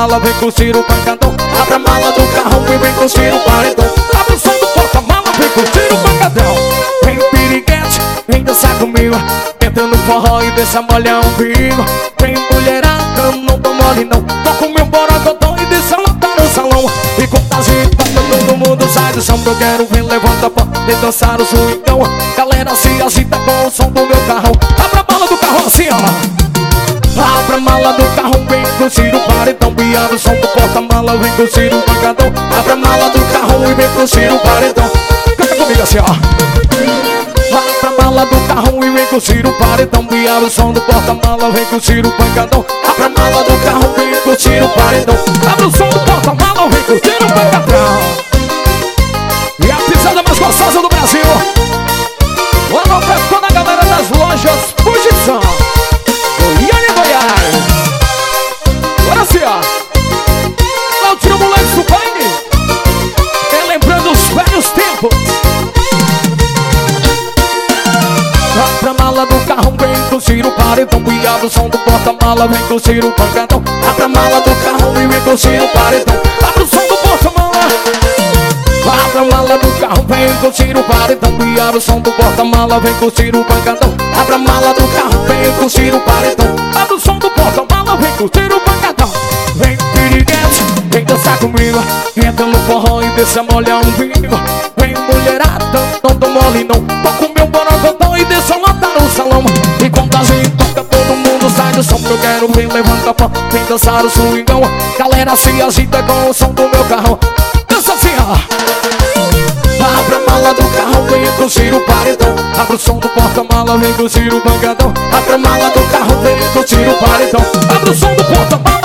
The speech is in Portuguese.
porta-mala, vem curtir o pancadão. Abre a mala do carro e vem curtir o paredão. Abre o som do porta-mala, vem curtir o pancadão. Vem piriguete, vem dançar comigo. Entra no forró e deixa molhar um pingo. Vem mulherada, não tô mole não. Toca o meu borocotão e deixa lotar o salão. E quando a gente toca, todo mundo sai do chão. Eu quero ver, levanta a pó e dançar o swingão. Galera se agita com o som do meu carrão. Abra a mala do carro assim, ó. Abra a mala do carro, vem curtir o paredão. E abre o som do porta-mala, vem curtir o pancadão. Abra a mala do carro e vem curtir o paredão. Canta comigo assim, ó. Abra a mala do carro e vem curtir o paredão. E abre o som do porta-mala, vem curtir o pancadão. Abra a mala do carro, vem curtir o paredão. Abre o som do porta-mala, vem curtir o pancadão. E a pisada mais gostosa do Brasil. Alô pra toda a galera das lojas Fujição, Goiânia, Goiás. Agora sim, ó. Claudinho Moleque Supaine, lembrando os velhos tempos. Abra a mala do carro, vem curtir o paredão. E abre o som do porta-mala, vem curtir o pancadão. Abra a mala do carro e vem curtir o paredão. Abre o som do porta-mala. Abra a mala do carro, vem curtir o paredão. E abre o som do porta-mala, vem curtir o pancadão. Abra a mala do carro, vem curtir o paredão. Abre o som do porta-mala, vem curtir o pancadão. Vem piriguete, vem dançar comigo. Entra no forró e deixa molhar um pingo. Vem mulherada, não tô mole não. Toca o meu borocotão e deixa lotar o salão. E quando a gente toca, todo mundo sai do som. Eu quero ver, levanta a pó, vem dançar o swingão. Galera se agita com o som do meu carrão. Dança assim, ó. Abra a mala do carro, vem curtir o paredão. Abre o som do porta-mala, vem curtir o pancadão. Abra a mala do carro, vem curtir o paredão. Abre o som do porta-mala.